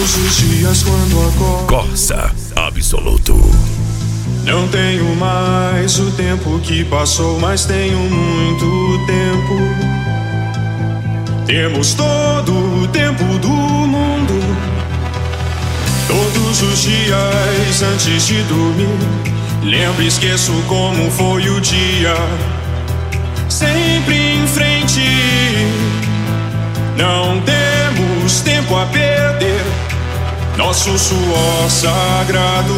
Todos os dias quando acordo, Corsa Absoluto. não tenho mais o tempo que passou, mas tenho muito tempo. Temos todo o tempo do mundo. Todos os dias antes de dormir, lembro e esqueço como foi o dia. Sempre em frente, não temos tempo a perder. Nosso suor sagrado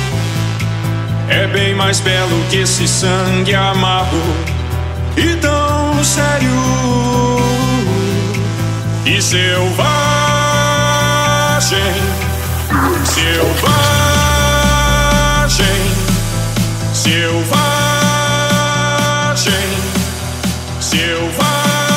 é bem mais belo que esse sangue amargo e tão sério e selvagem, selvagem, selvagem, selvagem.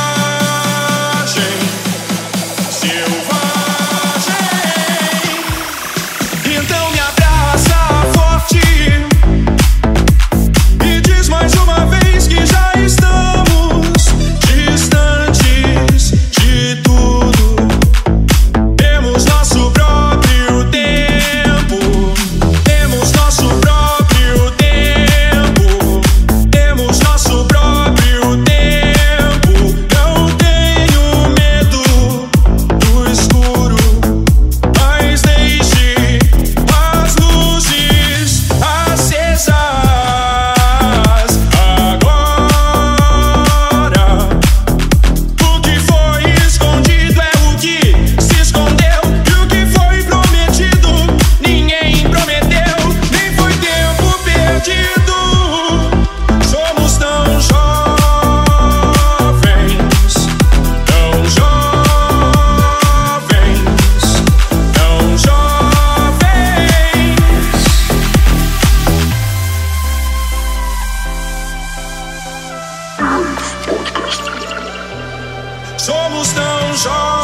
Somos tão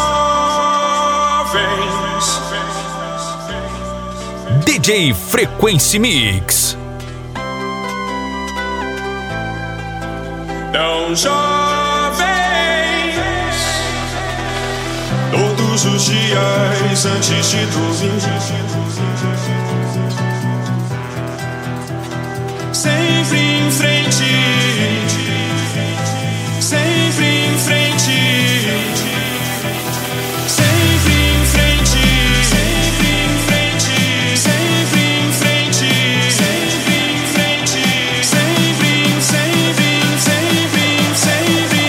jovens. DJ Frequency Mix. Tão jovens. Todos os dias antes de dormir, sempre em frente, sempre em frente, sempre em frente, sempre em frente, sempre em frente, sempre em frente, sempre, sempre, sempre, sempre,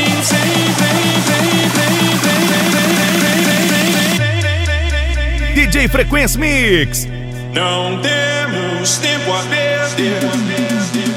sempre. DJ Frequency Mix. Não temos tempo a perder.